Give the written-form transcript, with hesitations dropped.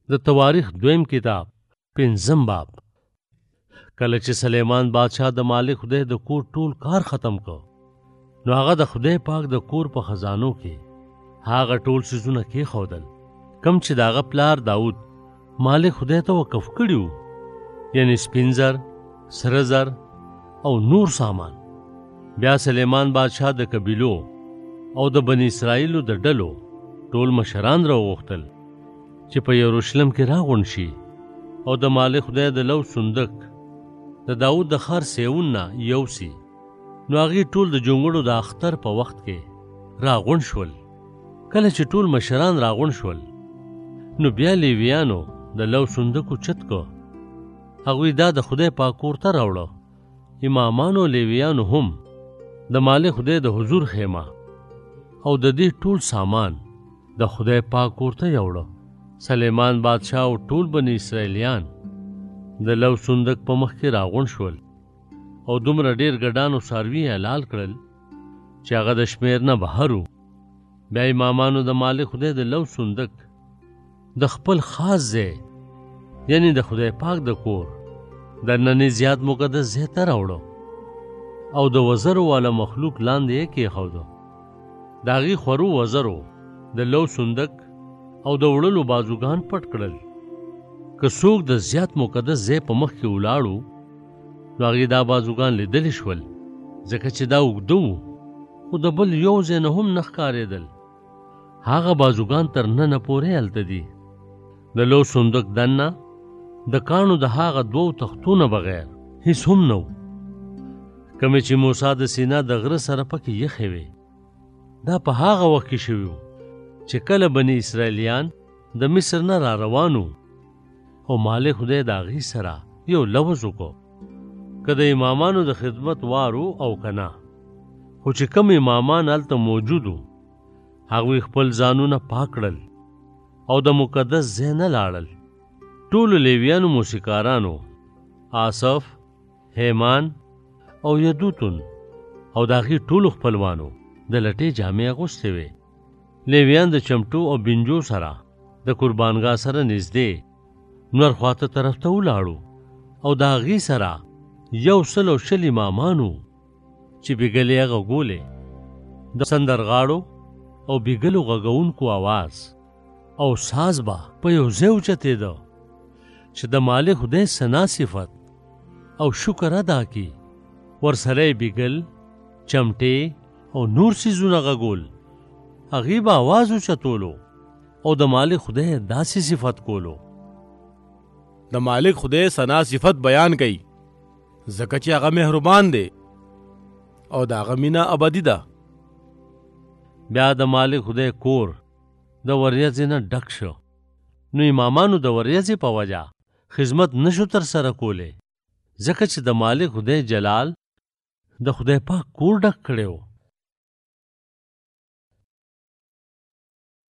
د تواریخ دویم کتاب 5 باب. کله چې سلیمان بادشاه د مالک خدای د کور ټول کار ختم کو، نو هغه د خدای پاک د کور په خزانو کې هغه ټول څیزونه کېښودل کم چې د هغه پلار داود مالک خدای ته وقف کړي، یعنی سپین زر، سره زر او نور سامان. بیا سلیمان بادشاه د قبیلو او د بنی اسرائیلو د ډلو ټول مشران راوغوښتل چې په یروشلم کې راغونډ شي او د مالک خدای د لو صندوق د داود د ښار سیون نه یوسي. نو هغې ټول د جونګړو د اختر په وخت کې راغونډ شول. کله چې ټول مشران راغونډ شول، نو بیا لیویانو د لو صندوق اوچت کو. هغوی دا د خدای پاک کور ته راوړه. امامانو لیویانو هم د مالک خدای د حضور خیمه او د دې ټول سامان د خدای پاک کور ته یوړه. سلیمان بادشاه او ټول بنی اسرائیلیان د لو صندوق په مخ کې راغونډ شول او دومره ډېر ګډان او څاروي حلال کړل چې هغه د شمېر نه بهر وو. بیا امامانو د مالک خدای د لو صندوق د خپل خاص ځای، یعنی د خدای پاک د کور د نننې زیات مقدس ځای ته راوړه او د وزرو والا مخلوق لاندې یې کېښوده. د هغې خورو وزرو د لو صندوق او د وړلو بازوګان پټ کړل. که څوک د زیات مقدس ځای په مخ کې ولاړو، نو هغې دا بازوګان لیدلی شول، ځکه چې دا اوږده وو، خو د بل یو ځای نه هم نه ښکارېدل. هغه بازوګان تر ننه پورې هلته دي. د لو صندوق دننه د کاڼو د هغه 2 تختونه بغیر هیڅ هم نه و، کومې چې موسی د سینا د غره سره پکې یخې وې. دا په هغه وخت کې شوي وو چې کله بنی اسرائیلیان د مصر نه را روانو او مالک خدای د هغې سره یو لوز وکړو، که د امامانو د خدمت وارو او که نه. خو چې کوم امامان هلته موجود وو، هغوی خپل ځانونه پاک کړل او د مقدس ځای نه لاړل. ټولو لیویانو موسیقارانو آصف، هیمان او یدوتون او د هغې ټولو خپلوانو د لټې جامې اغوستې وې. لیویان د چمټو او بنجو سره د قربانګاه سره نږدې نور خواته طرف ته ولاړو او د هغې سره 120 امامانو چې بیګلې هغه ګولې د سندرغاړو او بیګلو غږونکو آواز او ساز به په یو ځای اوچتېده چې د مالک خدای ثنا صفت او شکر ادا کړي. ورسره یې بیګل، چمټې او نور څیزونه غږول. هغې به آواز اوچتولو او د مالک خدای داسې صفت کولو. د مالک خدای ثنا صفت بیان کوي، ځکه چې هغه مهربان دی او د هغه مینه ابدي ده. بیا د مالک خدای کور د وریځې نه ډک شو. نو امامانو د وریځې په وجه خدمت نشو ترسره کولی، ځکه چې د مالک خدای جلال د خدای پاک کور ډک کړی و.